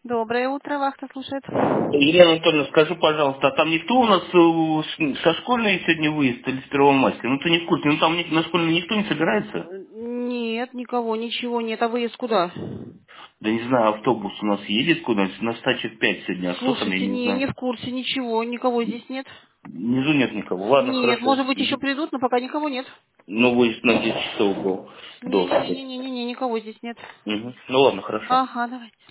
Доброе утро, вахта слушает. Елена Анатольевна, скажи, пожалуйста, а там никто у нас со школьной сегодня выезд или с Первомайской? Ну ты не в курсе, ну там на школьной никто не собирается? Нет, никого, ничего нет. А выезд куда? Да не знаю, автобус у нас едет куда-нибудь, на стачек 5 сегодня, а кто там, я Слушайте, не не знаю. в курсе, ничего, никого здесь нет. Внизу нет никого. Ладно, Нет, хорошо. может быть, еще Мгм. придут, но пока никого нет. Ну, выезд на 10 часов был. До. Не-не-не-не-не, никого здесь нет. Мгм. Ну ладно, хорошо. Ага, давайте.